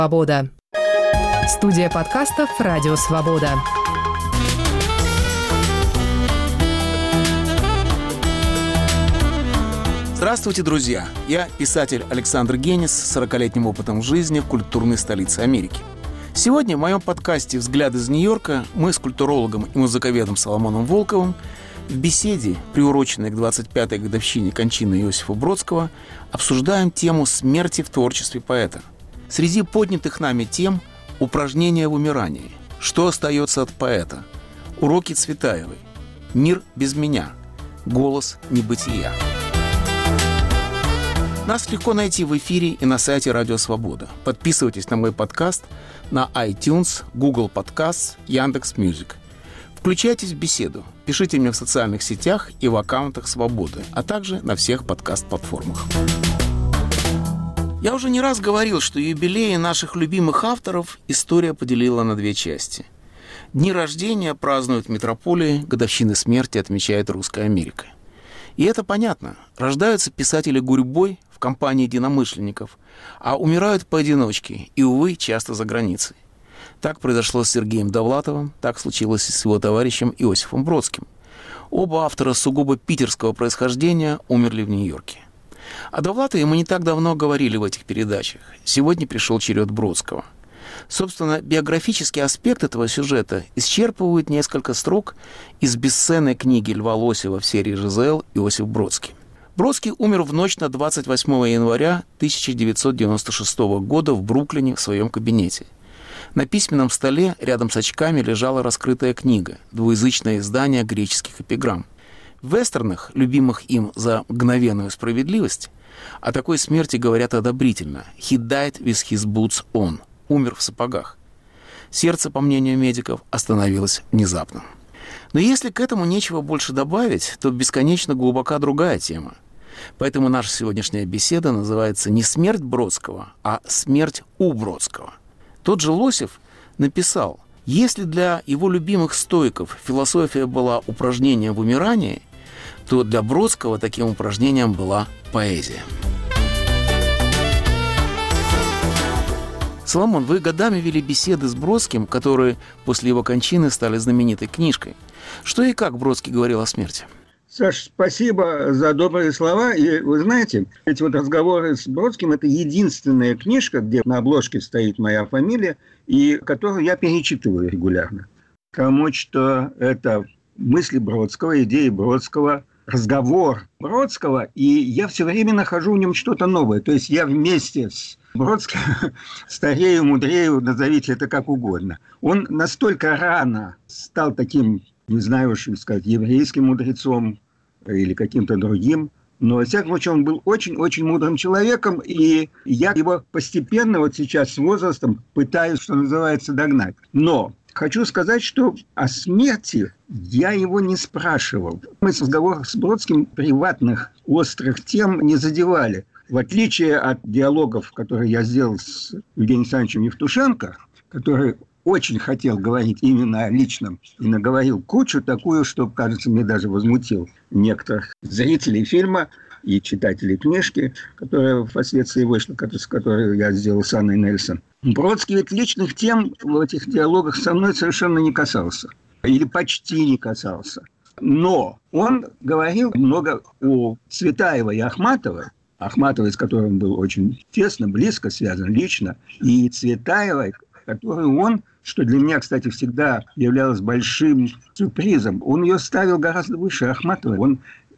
Свобода. Студия подкастов «Радио Свобода». Здравствуйте, друзья! Я писатель Александр Генис с 40-летним опытом жизни в культурной столице Америки. Сегодня в моем подкасте «Взгляд из Нью-Йорка» мы с культурологом и музыковедом Соломоном Волковым в беседе, приуроченной к 25-й годовщине кончины Иосифа Бродского, обсуждаем тему смерти в творчестве поэта. Среди поднятых нами тем – упражнения в умирании, что остается от поэта, уроки Цветаевой, мир без меня, голос небытия. Нас легко найти в эфире и на сайте Радио Свобода. Подписывайтесь на мой подкаст на iTunes, Google Podcasts, Яндекс.Мьюзик. Включайтесь в беседу, пишите мне в социальных сетях и в аккаунтах Свободы, а также на всех подкаст-платформах. Я уже не раз говорил, что юбилеи наших любимых авторов история поделила на две части. Дни рождения празднуют в метрополии, годовщины смерти отмечает Русская Америка. И это понятно. Рождаются писатели гурьбой в компании единомышленников, а умирают поодиночке и, увы, часто за границей. Так произошло с Сергеем Довлатовым, так случилось и с его товарищем Иосифом Бродским. Оба автора сугубо питерского происхождения умерли в Нью-Йорке. О Довлатове мы не так давно говорили в этих передачах. Сегодня пришел черед Бродского. Собственно, биографический аспект этого сюжета исчерпывает несколько строк из бесценной книги Льва Лосева в серии «ЖЗЛ» «Иосиф Бродский». Бродский умер в ночь на 28 января 1996 года в Бруклине в своем кабинете. На письменном столе рядом с очками лежала раскрытая книга, двуязычное издание греческих эпиграмм. В вестернах, любимых им за мгновенную справедливость, о такой смерти говорят одобрительно «He died with his boots on» – умер в сапогах. Сердце, по мнению медиков, остановилось внезапно. Но если к этому нечего больше добавить, то бесконечно глубока другая тема. Поэтому наша сегодняшняя беседа называется не «Смерть Бродского», а «Смерть у Бродского». Тот же Лосев написал: «Если для его любимых стоиков философия была упражнением в умирании, то для Бродского таким упражнением была поэзия». Соломон, вы годами вели беседы с Бродским, которые после его кончины стали знаменитой книжкой. Что и как Бродский говорил о смерти? Саш, спасибо за добрые слова. И вы знаете, эти вот разговоры с Бродским – это единственная книжка, где на обложке стоит моя фамилия, и которую я перечитываю регулярно. Потому что это мысли Бродского, идеи Бродского, разговор Бродского, и я все время нахожу в нем что-то новое. То есть я вместе с Бродским старею, мудрею, назовите это как угодно. Он настолько рано стал таким, не знаю, что сказать, еврейским мудрецом или каким-то другим, но, во всяком случае, он был очень-очень мудрым человеком, и я его постепенно, вот сейчас с возрастом, пытаюсь, что называется, догнать. Но хочу сказать, что о смерти я его не спрашивал. Мы в разговорах с Бродским приватных, острых тем не задевали. В отличие от диалогов, которые я сделал с Евгением Александровичем Евтушенко, который очень хотел говорить именно о личном и наговорил кучу такую, что, кажется, мне даже возмутил некоторых зрителей фильма и читателей книжки, которая впоследствии вышла, с которой я сделал с Анной Нельсон. Бродский ведь личных тем в этих диалогах со мной совершенно не касался. Или почти не касался. Но он говорил много о Цветаевой и Ахматовой, с которой он был очень тесно, близко связан лично, и Цветаевой, которую он, что для меня, кстати, всегда являлось большим сюрпризом, он ее ставил гораздо выше Ахматовой. Он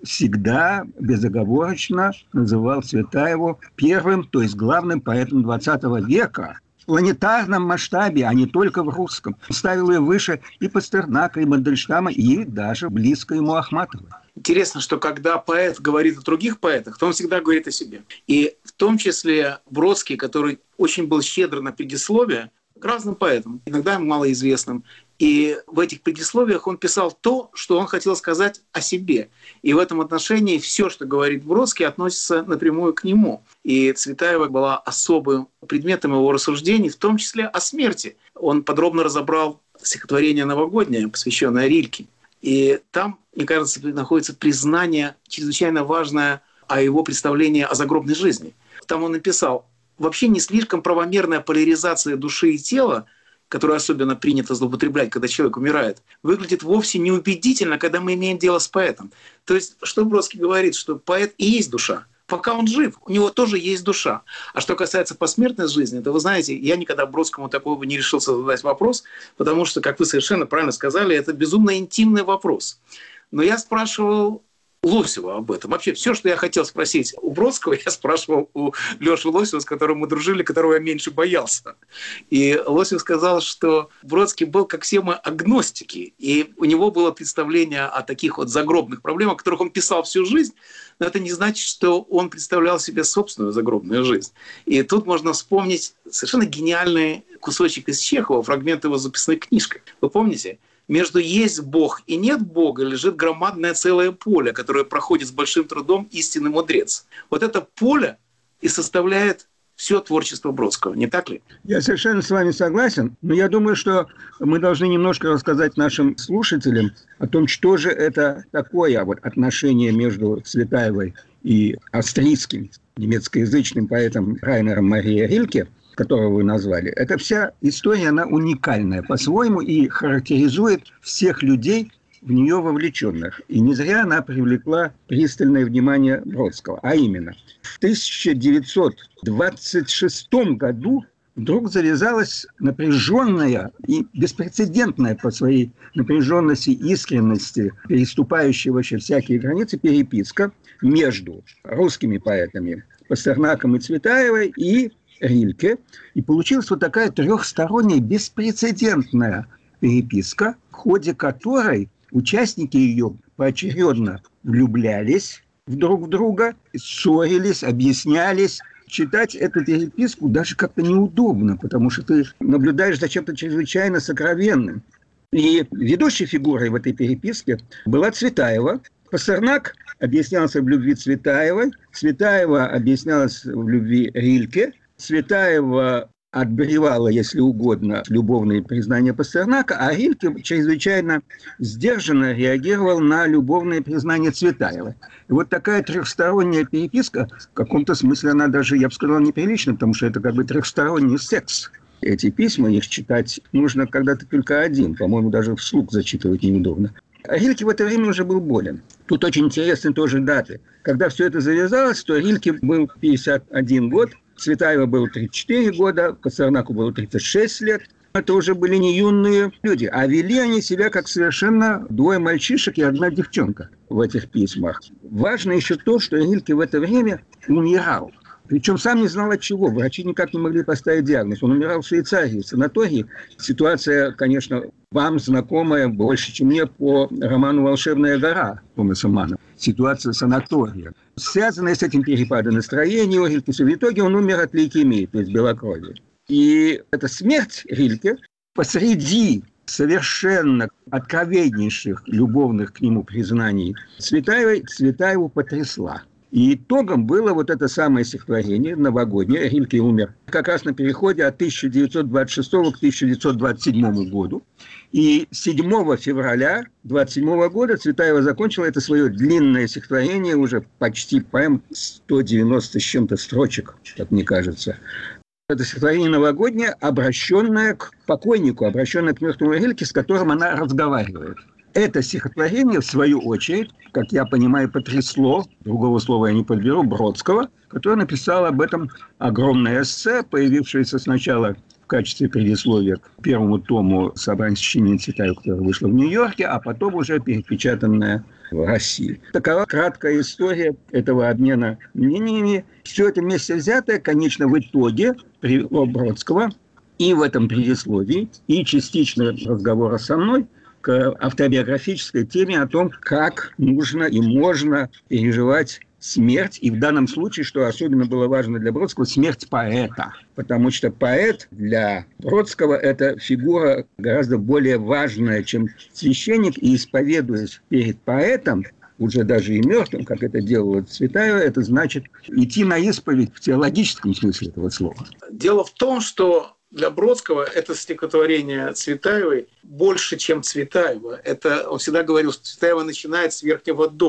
всегда безоговорочно называл Цветаеву первым, то есть главным поэтом XX века. В планетарном масштабе, а не только в русском. Ставил ее выше и Пастернака, и Мандельштама, и даже близко ему Ахматовой. Интересно, что когда поэт говорит о других поэтах, то он всегда говорит о себе. И в том числе Бродский, который очень был щедр на предисловие к разным поэтам, иногда малоизвестным. И в этих предисловиях он писал то, что он хотел сказать о себе. И в этом отношении все, что говорит Бродский, относится напрямую к нему. И Цветаева была особым предметом его рассуждений, в том числе о смерти. Он подробно разобрал стихотворение новогоднее, посвященное Рильке. И там, мне кажется, находится признание чрезвычайно важное о его представлении о загробной жизни. Там он написал: вообще не слишком правомерная поляризация души и тела, которую особенно принято злоупотреблять, когда человек умирает, выглядит вовсе неубедительно, когда мы имеем дело с поэтом. То есть, что Бродский говорит, что поэт и есть душа. Пока он жив, у него тоже есть душа. А что касается посмертной жизни, то вы знаете, я никогда Бродскому такого бы не решился задать вопрос, потому что, как вы совершенно правильно сказали, это безумно интимный вопрос. Но я спрашивал Лосева об этом. Вообще, все, что я хотел спросить у Бродского, я спрашивал у Лёши Лосева, с которым мы дружили, которого я меньше боялся. И Лосев сказал, что Бродский был, как все мы, агностики. И у него было представление о таких вот загробных проблемах, о которых он писал всю жизнь, но это не значит, что он представлял себе собственную загробную жизнь. И тут можно вспомнить совершенно гениальный кусочек из Чехова, фрагмент его записной книжки. Вы помните? Между «есть Бог» и «нет Бога» лежит громадное целое поле, которое проходит с большим трудом истинный мудрец. Вот это поле и составляет все творчество Бродского, не так ли? Я совершенно с вами согласен, но я думаю, что мы должны немножко рассказать нашим слушателям о том, что же это такое вот отношение между Цветаевой и австрийским немецкоязычным поэтом Райнером Мария Рильке, которого вы назвали. Эта вся история, она уникальная по-своему и характеризует всех людей, в нее вовлеченных. И не зря она привлекла пристальное внимание Бродского. А именно, в 1926 году вдруг завязалась напряженная и беспрецедентная по своей напряженности и искренности, переступающая вообще всякие границы, переписка между русскими поэтами Пастернаком и Цветаевой и Рильке. И получилась вот такая трехсторонняя беспрецедентная переписка, в ходе которой участники ее поочередно влюблялись друг в друга, ссорились, объяснялись. Читать эту переписку даже как-то неудобно, потому что ты наблюдаешь за чем-то чрезвычайно сокровенным. И ведущей фигурой в этой переписке была Цветаева. Пастернак объяснялся в любви Цветаевой, Цветаева объяснялась в любви Рильке, Цветаева отбревала, если угодно, любовные признания Пастернака, а Рильке чрезвычайно сдержанно реагировал на любовные признания Цветаевой. И вот такая трехсторонняя переписка, в каком-то смысле она даже, я бы сказал, неприлична, потому что это как бы трехсторонний секс. Эти письма, их читать нужно когда-то только один, по-моему, даже вслух зачитывать неудобно. А Рильке в это время уже был болен. Тут очень интересны тоже даты. Когда все это завязалось, то Рильке был 51 год, Цветаева было 34 года, Пастернаку было 36 лет. Это уже были не юные люди, а вели они себя как совершенно двое мальчишек и одна девчонка в этих письмах. Важно еще то, что Рильке в это время умирал. Причем сам не знал от чего. Врачи никак не могли поставить диагноз. Он умирал в Швейцарии, в санатории. Ситуация, конечно, вам знакомая больше, чем мне, по роману «Волшебная гора» Томаса Манна. Ситуация санатория. Связанная с этим перепадом настроения у Рильке. В итоге он умер от лейкемии, то есть белокровия. И эта смерть Рильке посреди совершенно откровеннейших любовных к нему признаний Цветаеву потрясла. И итогом было вот это самое стихотворение новогоднее. Рильке умер как раз на переходе от 1926 к 1927 году. И 7 февраля 1927 года Цветаева закончила это свое длинное стихотворение, уже почти поэм, 190 с чем-то строчек, как мне кажется. Это стихотворение новогоднее, обращенное к покойнику, обращенное к мертвому Рильке, с которым она разговаривает. Это стихотворение, в свою очередь, как я понимаю, потрясло, другого слова я не подберу, Бродского, который написал об этом огромное эссе, появившееся сначала в качестве предисловия к первому тому собрания сочинений Цветаевой, которое вышло в Нью-Йорке, а потом уже перепечатанное в России. Такова краткая история этого обмена мнениями. Все это вместе взятое, конечно, в итоге привело Бродского и в этом предисловии, и частично разговора со мной к автобиографической теме о том, как нужно и можно переживать смерть, и в данном случае, что особенно было важно для Бродского, смерть поэта. Потому что поэт для Бродского – это фигура гораздо более важная, чем священник, и исповедуясь перед поэтом, уже даже и мертвым, как это делала Цветаева, это значит идти на исповедь в теологическом смысле этого слова. Дело в том, что для Бродского это стихотворение Цветаевой больше, чем Цветаева. Это, он всегда говорил, что Цветаева начинает с верхнего «до».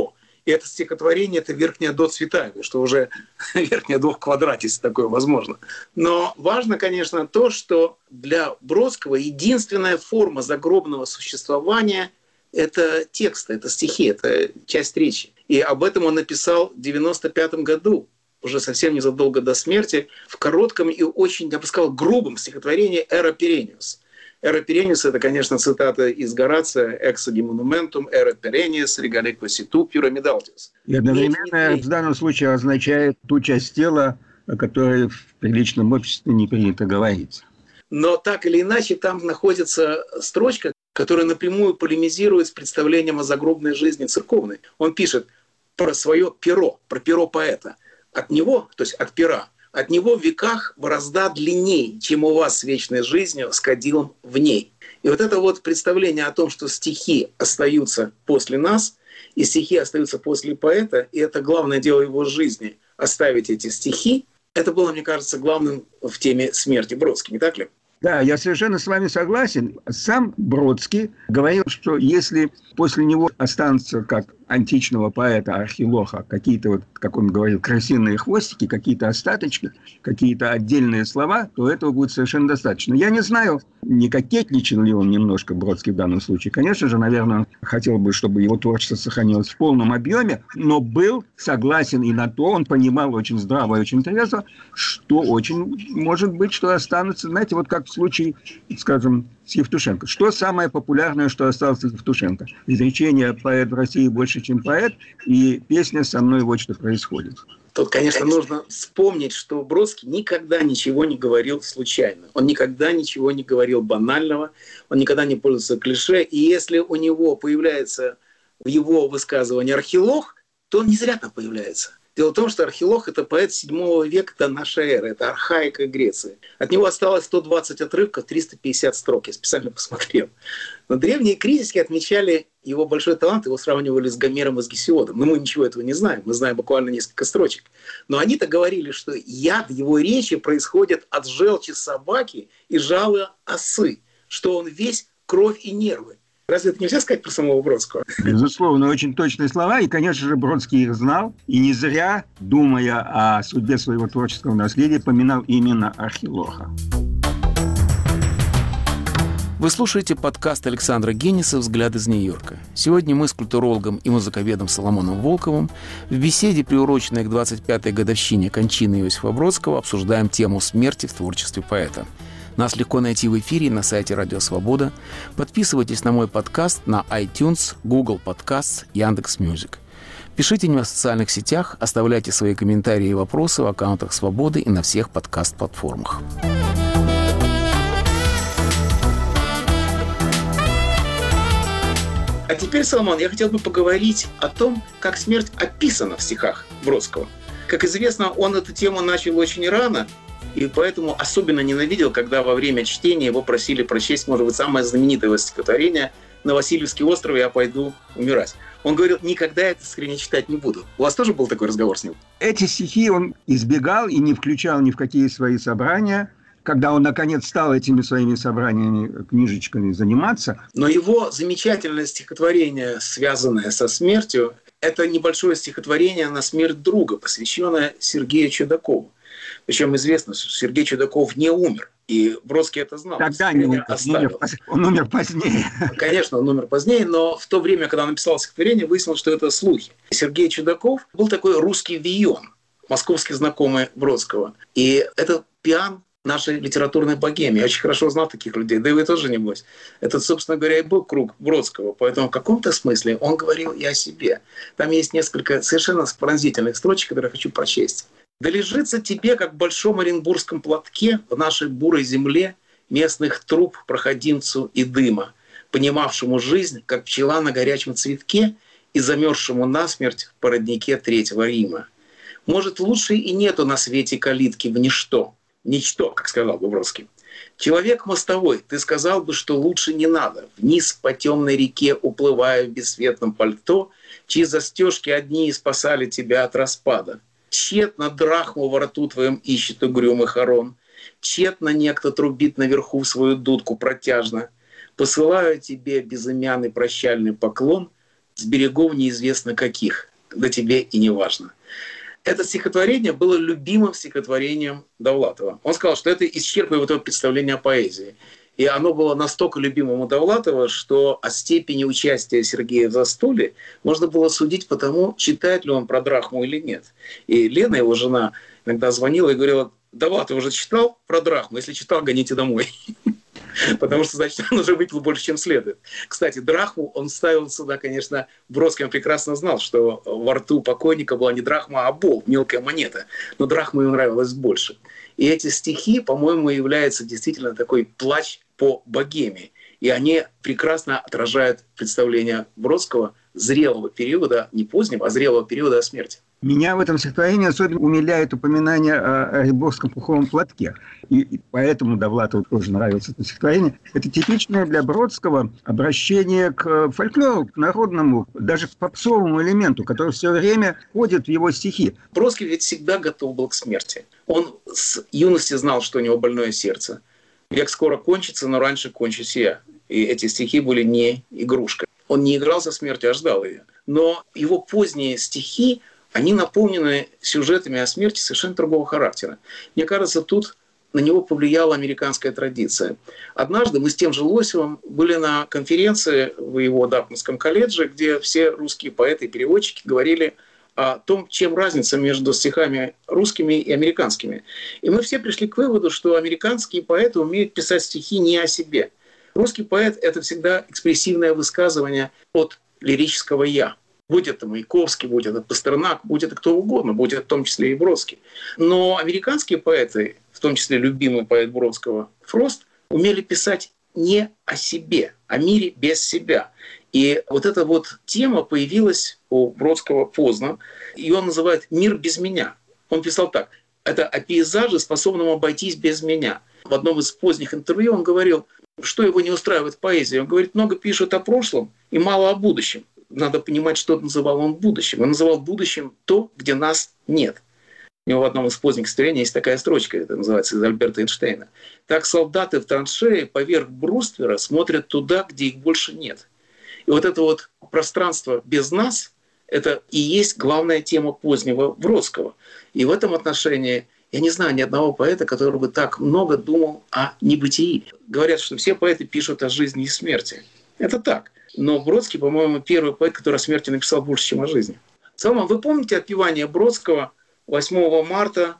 И это стихотворение – это верхняя до цветами, что уже верхняя до в квадрате, если такое возможно. Но важно, конечно, то, что для Бродского единственная форма загробного существования – это тексты, это стихи, это часть речи. И об этом он написал в 1995 году, уже совсем незадолго до смерти, в коротком и очень, я бы сказал, грубом стихотворении «Эра Перениус». «Эра Перениус» — это, конечно, цитата из Горация «Exodi monumentum, era perennius, regale quasitu pyramidaltis». И одновременно в данном случае означает ту часть тела, о которой в приличном обществе не принято говорить. Но так или иначе там находится строчка, которая напрямую полемизирует с представлением о загробной жизни церковной. Он пишет про свое перо, про перо поэта. От него, то есть от пера, от него в веках борозда длинней, чем у вас с вечной жизнью, с кадилом в ней. И вот это вот представление о том, что стихи остаются после нас, и стихи остаются после поэта, и это главное дело его жизни — оставить эти стихи, это было, мне кажется, главным в теме смерти Бродского, не так ли? Да, я совершенно с вами согласен. Сам Бродский говорил, что если после него останутся, как античного поэта Архилоха, какие-то, вот, как он говорил, крысиные хвостики, какие-то остаточки, какие-то отдельные слова, то этого будет совершенно достаточно. Я не знаю, не кокетничал ли он немножко, Бродский, в данном случае. Конечно же, наверное, он хотел бы, чтобы его творчество сохранилось в полном объеме, но был согласен и на то, он понимал очень здраво и очень трезво, что очень может быть, что останутся, знаете, вот как в случае, скажем, с Евтушенко. Что самое популярное, что осталось от Евтушенко? Изречение «Поэт в России больше, чем поэт» и песня «Со мной вот что происходит». Тут, конечно, нужно вспомнить, что Бродский никогда ничего не говорил случайно. Он никогда ничего не говорил банального, он никогда не пользуется клише. И если у него появляется в его высказывании архилох, то он не зря там появляется. Дело в том, что Архилох – это поэт 7 века до нашей эры, это архаика Греции. От него осталось 120 отрывков, 350 строк, я специально посмотрел. Но древние критики отмечали его большой талант, его сравнивали с Гомером и с Гесиодом. Но мы ничего этого не знаем, мы знаем буквально несколько строчек. Но они-то говорили, что яд его речи происходит от желчи собаки и жала осы, что он весь кровь и нервы. Разве это нельзя сказать про самого Бродского? Безусловно, очень точные слова. И, конечно же, Бродский их знал. И не зря, думая о судьбе своего творческого наследия, поминал именно Архилоха. Вы слушаете подкаст Александра Генниса «Взгляд из Нью-Йорка». Сегодня мы с культурологом и музыковедом Соломоном Волковым в беседе, приуроченной к 25-й годовщине кончины Иосифа Бродского, обсуждаем тему смерти в творчестве поэта. Нас легко найти в эфире на сайте Радио Свобода. Подписывайтесь на мой подкаст на iTunes, Google Podcasts, Яндекс.Мьюзик. Пишите мне в социальных сетях, оставляйте свои комментарии и вопросы в аккаунтах Свободы и на всех подкаст-платформах. А теперь, Соломон, я хотел бы поговорить о том, как смерть описана в стихах Бродского. Как известно, он эту тему начал очень рано, и поэтому особенно ненавидел, когда во время чтения его просили прочесть, может быть, самое знаменитое его стихотворение «На Васильевский остров я пойду умирать». Он говорил, никогда это скорее читать не буду. У вас тоже был такой разговор с ним? Эти стихи он избегал и не включал ни в какие свои собрания. Когда он, наконец, стал этими своими собраниями, книжечками заниматься. Но его замечательное стихотворение, связанное со смертью, это небольшое стихотворение на смерть друга, посвященное Сергею Чудакову. Причем известно, что Сергей Чудаков не умер. И Бродский это знал. Тогда не умер. Он умер позднее. Конечно, он умер позднее, но в то время, когда он написал стихотворение, выяснилось, что это слухи. Сергей Чудаков был такой русский Вийон, московский знакомый Бродского. И это пиан нашей литературной богемии. Я очень хорошо знал таких людей, да и вы тоже, небось. Это, собственно говоря, и был круг Бродского. Поэтому в каком-то смысле он говорил и о себе. Там есть несколько совершенно пронзительных строчек, которые я хочу прочесть. «Да лежится тебе, как в большом оренбургском платке, в нашей бурой земле местных труб, проходимцу и дыма, понимавшему жизнь, как пчела на горячем цветке и замерзшему насмерть в породнике Третьего Рима. Может, лучше и нету на свете калитки в ничто, как сказал бы Бродский. Человек мостовой, ты сказал бы, что лучше не надо. Вниз по темной реке, уплывая в бесцветном пальто, чьи застежки одни и спасали тебя от распада. Тщетно драхму во рту твоем ищет угрюмый хорон. Тщетно некто трубит наверху свою дудку протяжно. Посылаю тебе безымянный прощальный поклон с берегов неизвестно каких. да тебе и не важно. Это стихотворение было любимым стихотворением Довлатова. Он сказал, что это исчерпывает его представление о поэзии. И оно было настолько любимым у Довлатова, что о степени участия Сергея в застолье можно было судить по тому, читает ли он про Драхму или нет. И Лена, его жена, иногда звонила и говорила: Довлатов уже читал про Драхму? Если читал, гоните домой. Потому что, значит, он уже выпил больше, чем следует. Кстати, драхму он ставил сюда, конечно, Бродский. Он прекрасно знал, что во рту покойника была не драхма, а болт, мелкая монета. Но драхма ему нравилась больше. И эти стихи, по-моему, являются действительно такой плач по богеме. И они прекрасно отражают представление Бродского зрелого периода, не позднего, а зрелого периода о смерти. Меня в этом стихотворении особенно умиляет упоминание о Рябовском пуховом платке. И поэтому Довлатову тоже нравится это стихотворение. Это типичное для Бродского обращение к фольклору, к народному, даже к попсовому элементу, который все время входит в его стихи. Бродский ведь всегда готов был к смерти. Он с юности знал, что у него больное сердце. Век скоро кончится, но раньше кончусь я. И эти стихи были не игрушка. Он не играл со смертью, а ждал ее. Но его поздние стихи, они наполнены сюжетами о смерти совершенно другого характера. Мне кажется, тут на него повлияла американская традиция. Однажды мы с тем же Лосевым были на конференции в его Дартмутском колледже, где все русские поэты и переводчики говорили о том, чем разница между стихами русскими и американскими. И мы все пришли к выводу, что американские поэты умеют писать стихи не о себе. Русский поэт — это всегда экспрессивное высказывание от лирического «я». Будь это Маяковский, будь это Пастернак, будь это кто угодно, будь это в том числе и Бродский. Но американские поэты, в том числе любимый поэт Бродского Фрост, умели писать не о себе, о мире без себя. И вот эта вот тема появилась у Бродского поздно, и он называет «Мир без меня». Он писал так: это о пейзаже, способном обойтись без меня. В одном из поздних интервью он говорил, что его не устраивает в поэзии. Он говорит, много пишут о прошлом и мало о будущем. Надо понимать, что называл он будущим. Он называл будущим то, где нас нет. У него в одном из поздних стихотворений есть такая строчка, это называется, из Альберта Эйнштейна. «Так солдаты в траншее поверх бруствера смотрят туда, где их больше нет». И вот это вот пространство без нас — это и есть главная тема позднего Бродского. И в этом отношении я не знаю ни одного поэта, который бы так много думал о небытии. Говорят, что все поэты пишут о жизни и смерти. Это так. Но Бродский, по-моему, первый поэт, который о смерти написал больше, чем о жизни. Салман, вы помните отпевание Бродского 8 марта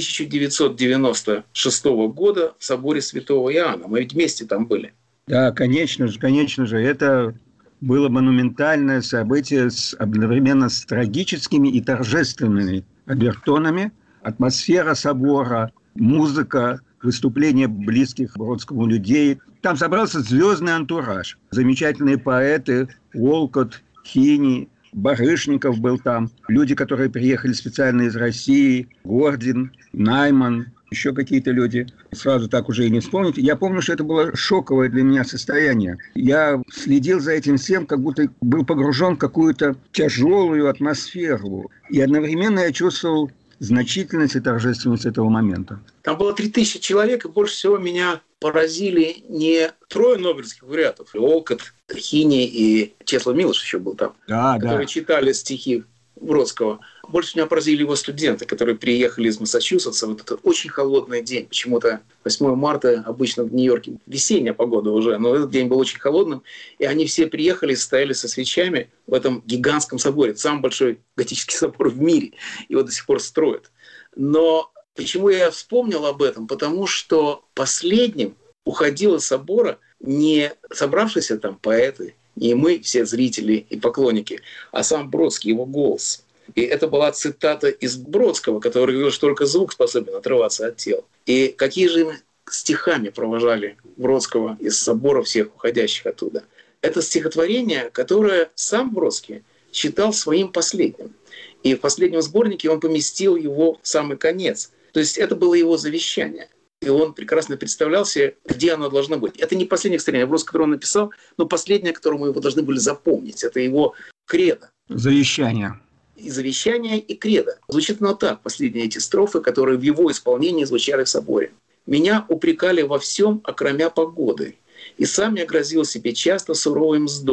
1996 года в соборе Святого Иоанна? Мы ведь вместе там были. Да, конечно же. Это было монументальное событие одновременно с трагическими и торжественными обертонами. Атмосфера собора, музыка, выступления близких Бродскому людей. Там собрался звездный антураж. Замечательные поэты, Волкот, Хини, Барышников был там. Люди, которые приехали специально из России, Гордин, Найман, еще какие-то люди. Сразу так уже и не вспомнить. Я помню, что это было шоковое для меня состояние. Я следил за этим всем, как будто был погружен в какую-то тяжелую атмосферу. И одновременно я чувствовал значительность и торжественность этого момента. Там было 3000 человек, и больше всего меня поразили не 3 нобелевских лауреатов, Олкот, Хини и Чеслав Милош еще был там, которые читали стихи Бродского. Больше меня поразили его студенты, которые приехали из Массачусетса в этот очень холодный день. Почему-то 8 марта обычно в Нью-Йорке весенняя погода уже, но этот день был очень холодным. И они все приехали, стояли со свечами в этом гигантском соборе. Это самый большой готический собор в мире. Его до сих пор строят. Но почему я вспомнил об этом? Потому что последним уходил из собора не собравшиеся там поэты, не мы, все зрители и поклонники, а сам Бродский, его голос. И это была цитата из Бродского, который говорил, что только звук способен отрываться от тел. И какие же стихами провожали Бродского из собора всех уходящих оттуда. Это стихотворение, которое сам Бродский считал своим последним. И в последнем сборнике он поместил его в самый конец. То есть это было его завещание. И он прекрасно представлял себе, где оно должно быть. Это не последнее стихотворение Бродского, которое он написал, но последнее, которое мы его должны были запомнить. Это его кредо. Завещание. И завещание, и кредо. Звучит оно так, последние эти строфы, которые в его исполнении звучали в соборе. «Меня упрекали во всем, окромя погоды, и сам я грозил себе часто суровой мздой.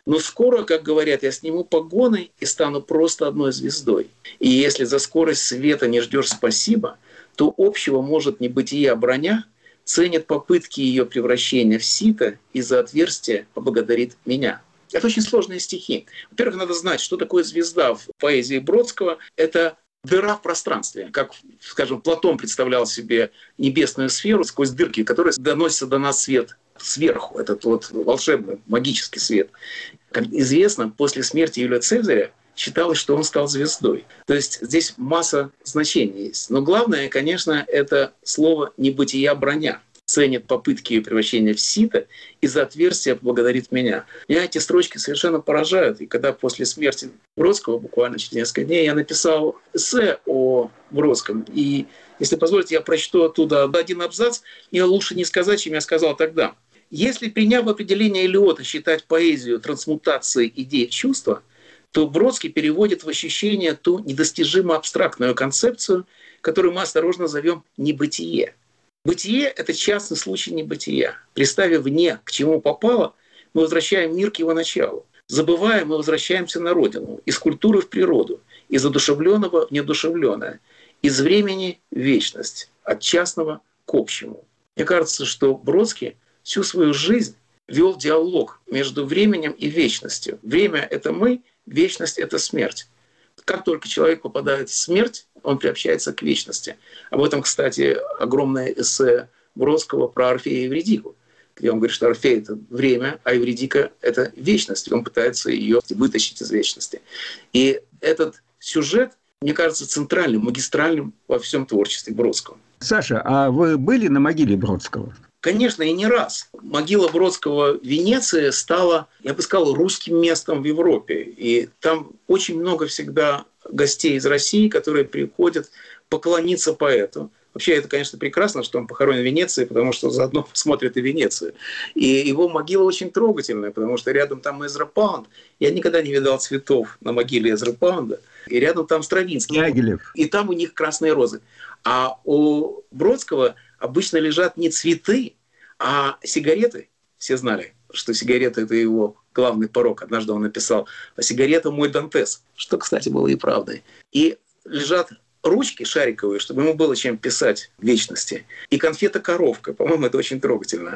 Но скоро, как говорят, я сниму погоны и стану просто одной звездой. И если за скорость света не ждешь спасибо, то общего может не бытие, а броня ценит попытки ее превращения в сито и за отверстие поблагодарит меня. Это очень сложные стихи. Во-первых, надо знать, что такое звезда в поэзии Бродского. Это дыра в пространстве. Как, скажем, Платон представлял себе небесную сферу сквозь дырки, которые доносятся до нас свет сверху. Этот вот волшебный, магический свет. Как известно, после смерти Юлия Цезаря считалось, что он стал звездой. То есть здесь масса значений есть. Но главное, конечно, это слово «небытия броня». Ценит попытки ее превращения в сито и за отверстие благодарит меня. Меня эти строчки совершенно поражают. И когда после смерти Бродского, буквально через несколько дней, я написал эссе о Бродском. И, если позволите, я прочту оттуда один абзац. И лучше не сказать, чем я сказал тогда. Если, приняв определение Элиота, считать поэзию трансмутацией идей в чувства, то Бродский переводит в ощущение ту недостижимо абстрактную концепцию, которую мы осторожно зовем «небытие». Бытие — это частный случай небытия. Представив вне, к чему попало, мы возвращаем мир к его началу. Забывая, мы возвращаемся на родину, из культуры в природу, из одушевленного в неодушевленное, из времени в вечность, от частного к общему. Мне кажется, что Бродский всю свою жизнь вел диалог между временем и вечностью. Время — это мы, вечность — это смерть. Как только человек попадает в смерть, он приобщается к вечности. Об этом, кстати, огромное эссе Бродского про Орфея и Евридику, где он говорит, что Орфей — это время, а Евридика — это вечность. И он пытается ее вытащить из вечности. И этот сюжет, мне кажется, центральным, магистральным во всем творчестве Бродского. Саша, а вы были на могиле Бродского? Конечно, и не раз. Могила Бродского в Венеции стала, я бы сказал, русским местом в Европе. И там очень много всегда гостей из России, которые приходят поклониться поэту. Вообще, это, конечно, прекрасно, что он похоронен в Венеции, потому что заодно смотрят и Венецию. И его могила очень трогательная, потому что рядом там Эзра Паунд. Я никогда не видал цветов на могиле Эзры Паунда. И рядом там Стравинский. Дягилев. И там у них красные розы. А у Бродского обычно лежат не цветы, а сигареты. Все знали, что сигарета — это его главный порок. Однажды он написал: «А сигарета мой Дантес», что, кстати, было и правдой. И лежат ручки шариковые, чтобы ему было чем писать в вечности. И конфета-коровка, по-моему, это очень трогательно.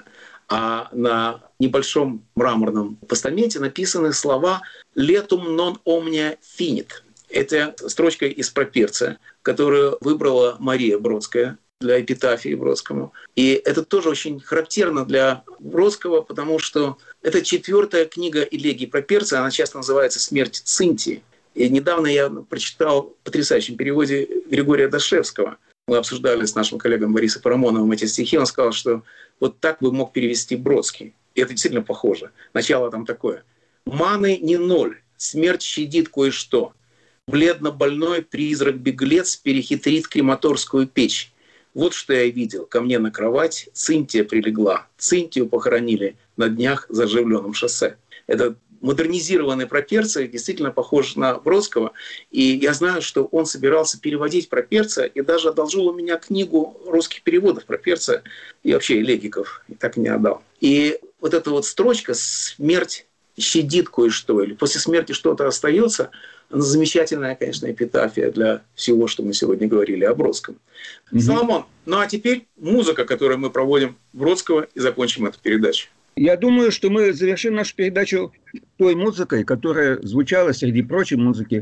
А на небольшом мраморном постаменте написаны слова «Letum non omnia finit». Это строчка из Проперция, которую выбрала Мария Бродская для эпитафии Бродскому. И это тоже очень характерно для Бродского, потому что это 4-я книга элегии Проперция, она часто называется «Смерть Цинтии». И недавно я прочитал в потрясающем переводе Григория Дашевского. Мы обсуждали с нашим коллегой Борисом Парамоновым эти стихи. Он сказал, что вот так бы мог перевести Бродский. И это действительно похоже. Начало там такое. «Маны не ноль, смерть щадит кое-что. Бледно-больной призрак-беглец перехитрит крематорскую печь. Вот что я видел. Ко мне на кровать Цинтия прилегла. Цинтию похоронили на днях за оживленном шоссе». Это модернизированный Проперция действительно похож на Бродского. И я знаю, что он собирался переводить Проперция и даже одолжил у меня книгу русских переводов Проперция и вообще элегиков. И так и не отдал. И вот эта вот строчка «Смерть щадит кое-что» или «После смерти что-то остается», она замечательная, конечно, эпитафия для всего, что мы сегодня говорили о Бродском. Соломон, ну а теперь музыка, которую мы проводим Бродского, и закончим эту передачу. Я думаю, что мы завершим нашу передачу той музыкой, которая звучала среди прочей музыки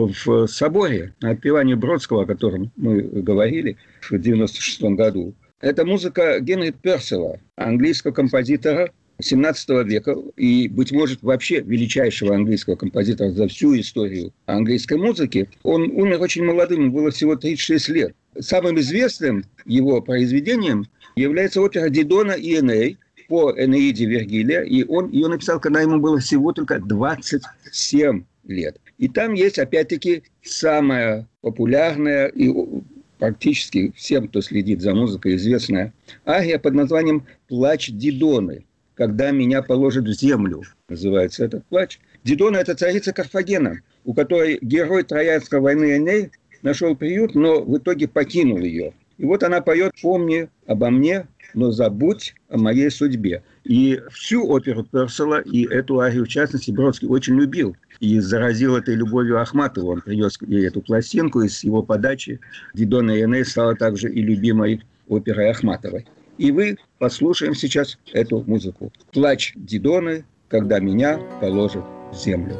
в соборе на отпевании Бродского, о котором мы говорили в 1996 году. Это музыка Генри Персела, английского композитора XVII века и, быть может, вообще величайшего английского композитора за всю историю английской музыки. Он умер очень молодым, ему было всего 36 лет. Самым известным его произведением является опера «Дидона и Эней» по Энеиде Вергилия, и он ее написал, когда ему было всего только 27 лет. И там есть, опять-таки, самая популярная и практически всем, кто следит за музыкой, известная ария под названием «Плач Дидоны», «Когда меня положат в землю», называется этот плач. Дидона – это царица Карфагена, у которой герой Троянской войны Эней нашел приют, но в итоге покинул ее. И вот она поет «Помни обо мне, но забудь о моей судьбе». И всю оперу Персела, и эту арию, в частности, Бродский очень любил. И заразил этой любовью Ахматову. Он принес ей эту пластинку, и с его подачи «Дидона и Эней» стала также и любимой оперой Ахматовой. И вы послушаем сейчас эту музыку. «Плач Дидоны, когда меня положат в землю».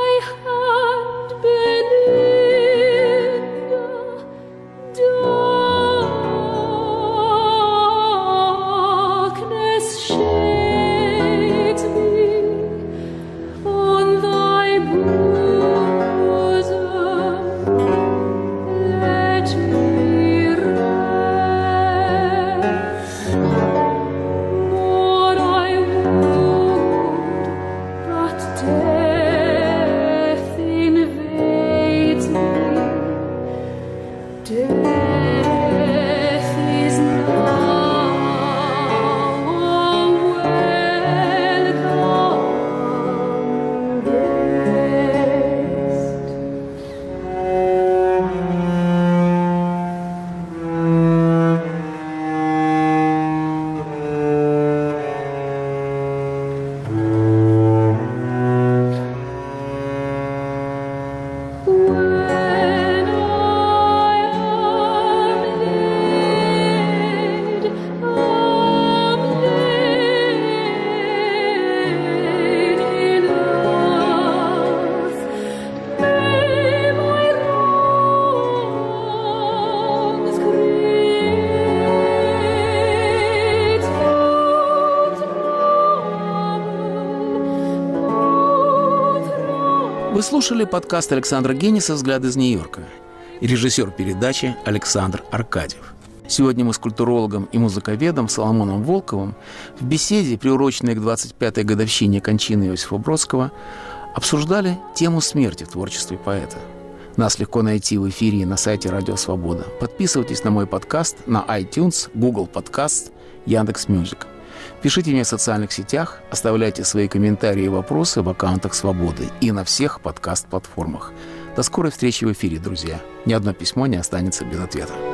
Вы слушали подкаст Александра Гениса «Взгляд из Нью-Йорка» и режиссер передачи Александр Аркадьев. Сегодня мы с культурологом и музыковедом Соломоном Волковым в беседе, приуроченной к 25-й годовщине кончины Иосифа Бродского, обсуждали тему смерти в творчестве поэта. Нас легко найти в эфире и на сайте Радио Свобода. Подписывайтесь на мой подкаст на iTunes, Google Podcast, Яндекс.Мьюзик. Пишите мне в социальных сетях, оставляйте свои комментарии и вопросы в аккаунтах «Свободы» и на всех подкаст-платформах. До скорой встречи в эфире, друзья. Ни одно письмо не останется без ответа.